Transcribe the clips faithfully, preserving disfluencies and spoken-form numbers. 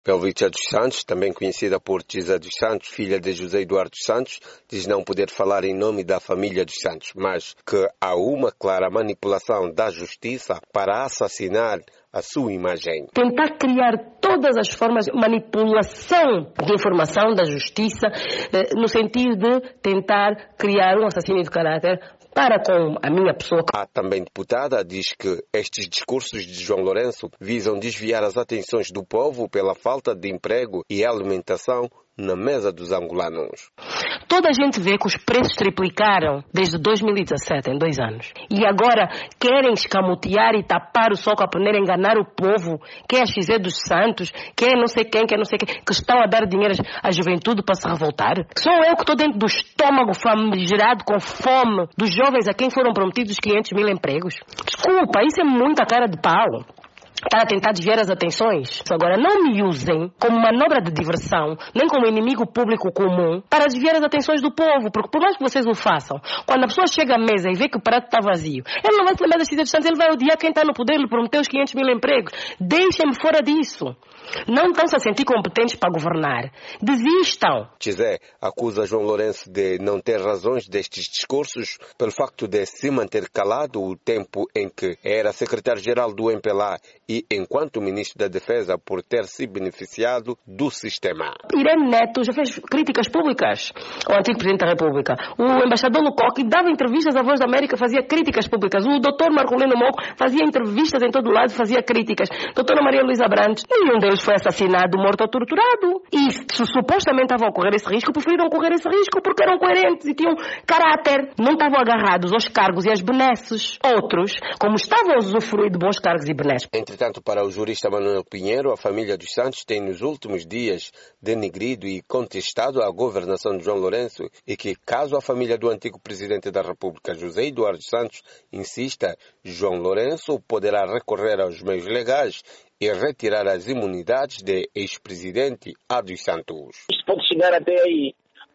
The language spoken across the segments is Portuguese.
Pelvicia dos Santos, também conhecida por Tisa dos Santos, filha de José Eduardo dos Santos, diz não poder falar em nome da família dos Santos, mas que há uma clara manipulação da justiça para assassinar a sua imagem. Tentar criar todas as formas de manipulação de informação da justiça, no sentido de tentar criar um assassínio de caráter para com a minha pessoa. A também deputada diz que estes discursos de João Lourenço visam desviar as atenções do povo pela falta de emprego e alimentação na mesa dos angolanos. Toda a gente vê que os preços triplicaram desde dois mil e dezassete, em dois anos. E agora querem escamotear e tapar o sol com a peneira, enganar o povo, que é a X E dos Santos, que é não sei quem, que é não sei quem, que estão a dar dinheiro à juventude para se revoltar. Sou eu que estou dentro do estômago famigerado, com fome, dos jovens a quem foram prometidos quinhentos mil empregos. Desculpa, isso é muita cara de pau. Para tentar desviar as atenções. Agora, não me usem como manobra de diversão, nem como inimigo público comum, para desviar as atenções do povo, porque por mais que vocês o façam, quando a pessoa chega à mesa e vê que o prato está vazio, ele não vai se lembrar das cidades santas, ele vai odiar quem está no poder, ele prometeu os quinhentos mil empregos. Deixem-me fora disso. Não estão-se a sentir competentes para governar. Desistam. Tizé acusa João Lourenço de não ter razões destes discursos pelo facto de se manter calado o tempo em que era secretário-geral do M P L A e enquanto ministro da Defesa por ter se beneficiado do sistema. Irene Neto já fez críticas públicas ao antigo Presidente da República. O embaixador Lucoque dava entrevistas à Voz da América, fazia críticas públicas. O doutor Marcolino Moco fazia entrevistas em todo lado, fazia críticas. Doutora Maria Luísa Brandes, nenhum deles foi assassinado, morto ou torturado. E se supostamente estava a correr esse risco, preferiram correr esse risco porque eram coerentes e tinham caráter. Não estavam agarrados aos cargos e às benesses. Outros, como estavam a usufruir de bons cargos e benesses. Entretanto, para o jurista Manuel Pinheiro, a família dos Santos tem nos últimos dias denegrido e contestado a governação de João Lourenço e que, caso a família do antigo presidente da República, José Eduardo dos Santos, insista, João Lourenço poderá recorrer aos meios legais e retirar as imunidades de ex-presidente A dos Santos. Isto pode chegar até aí,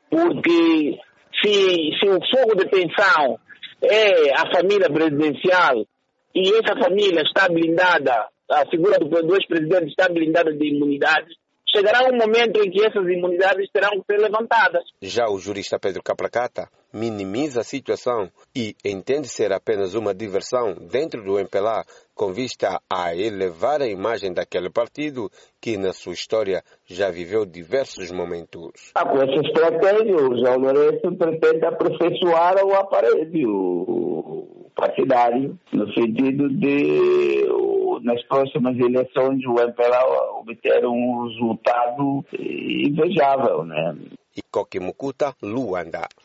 porque se, se o fogo de tensão é a família presidencial e essa família está blindada, a figura do ex-presidente está blindada de imunidades, chegará um momento em que essas imunidades terão que ser levantadas. Já o jurista Pedro Capracata minimiza a situação e entende ser apenas uma diversão dentro do M P L A com vista a elevar a imagem daquele partido que na sua história já viveu diversos momentos. Ah, com essa estratégia, o João Lourenço pretende aperfeiçoar o aparelho partidário, no sentido de, nas próximas eleições, o M P L A obter um resultado invejável, né? Ikoki Mukuta, Luanda.